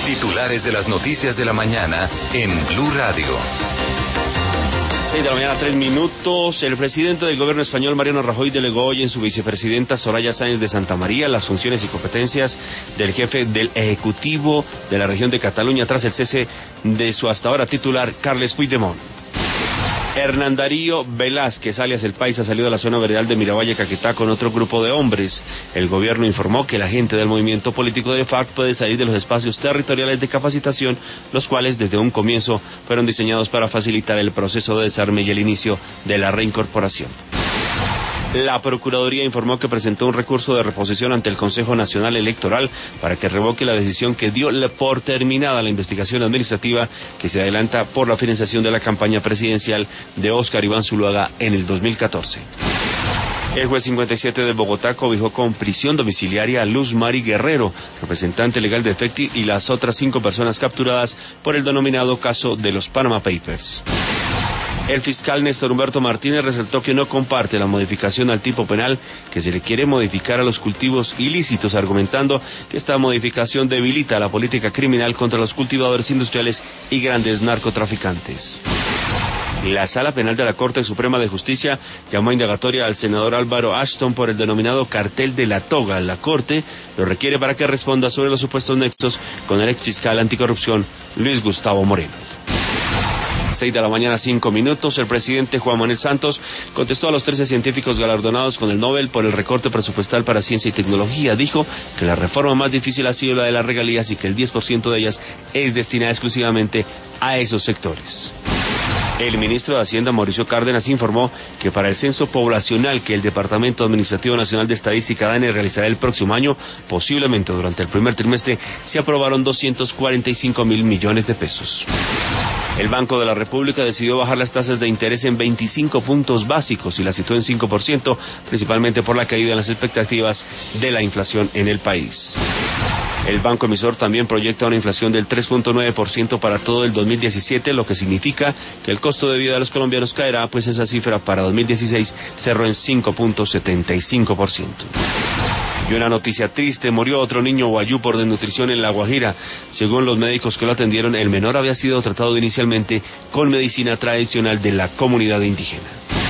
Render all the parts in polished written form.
Titulares de las noticias de la mañana en Blue Radio. 6 de la mañana, 3 minutos. El presidente del gobierno español, Mariano Rajoy, delegó hoy en su vicepresidenta Soraya Sáenz de Santamaría las funciones y competencias del jefe del Ejecutivo de la región de Cataluña tras el cese de su hasta ahora titular, Carles Puigdemont. Hernán Darío Velázquez, alias El País, ha salido de la zona veredal de Miravalle, Caquetá, con otro grupo de hombres. El gobierno informó que la gente del movimiento político de FARC puede salir de los espacios territoriales de capacitación, los cuales desde un comienzo fueron diseñados para facilitar el proceso de desarme y el inicio de la reincorporación. La Procuraduría informó que presentó un recurso de reposición ante el Consejo Nacional Electoral para que revoque la decisión que dio por terminada la investigación administrativa que se adelanta por la financiación de la campaña presidencial de Óscar Iván Zuluaga en el 2014. El juez 57 de Bogotá cobijó con prisión domiciliaria a Luz Mari Guerrero, representante legal de Efecti, y las otras 5 personas capturadas por el denominado caso de los Panama Papers. El fiscal Néstor Humberto Martínez resaltó que no comparte la modificación al tipo penal que se le quiere modificar a los cultivos ilícitos, argumentando que esta modificación debilita la política criminal contra los cultivadores industriales y grandes narcotraficantes. La Sala Penal de la Corte Suprema de Justicia llamó a indagatoria al senador Álvaro Ashton por el denominado cartel de la toga. La Corte lo requiere para que responda sobre los supuestos nexos con el exfiscal anticorrupción Luis Gustavo Moreno. 6 de la mañana, 5 minutos. El presidente Juan Manuel Santos contestó a los 13 científicos galardonados con el Nobel por el recorte presupuestal para ciencia y tecnología. Dijo que la reforma más difícil ha sido la de las regalías y que el 10% de ellas es destinada exclusivamente a esos sectores. El ministro de Hacienda, Mauricio Cárdenas, informó que para el censo poblacional que el Departamento Administrativo Nacional de Estadística DANE realizará el próximo año, posiblemente durante el primer trimestre, se aprobaron 245.000 millones de pesos. El Banco de la República decidió bajar las tasas de interés en 25 puntos básicos y las situó en 5%, principalmente por la caída en las expectativas de la inflación en el país. El banco emisor también proyecta una inflación del 3.9% para todo el 2017, lo que significa que el costo de vida de los colombianos caerá, pues esa cifra para 2016 cerró en 5.75%. Y una noticia triste, murió otro niño guayú por desnutrición en La Guajira. Según los médicos que lo atendieron, el menor había sido tratado inicialmente con medicina tradicional de la comunidad indígena.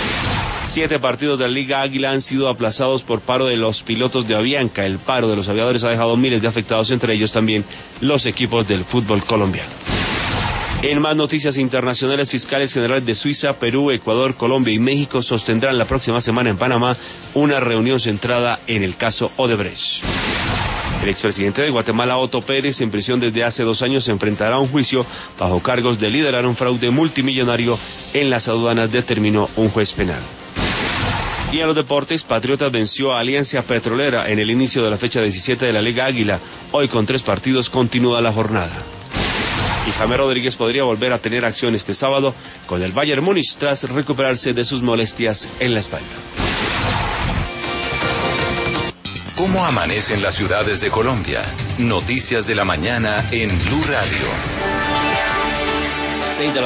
7 partidos de la Liga Águila han sido aplazados por paro de los pilotos de Avianca. El paro de los aviadores ha dejado miles de afectados, entre ellos también los equipos del fútbol colombiano. En más noticias internacionales, fiscales generales de Suiza, Perú, Ecuador, Colombia y México sostendrán la próxima semana en Panamá una reunión centrada en el caso Odebrecht. El expresidente de Guatemala, Otto Pérez, en prisión desde hace 2 años, se enfrentará a un juicio bajo cargos de liderar un fraude multimillonario en las aduanas, determinó un juez penal. Y en los deportes, Patriotas venció a Alianza Petrolera en el inicio de la fecha 17 de la Liga Águila. Hoy con 3 partidos continúa la jornada. Y James Rodríguez podría volver a tener acción este sábado con el Bayern Múnich tras recuperarse de sus molestias en la espalda. ¿Cómo amanecen las ciudades de Colombia? Noticias de la mañana en Blue Radio.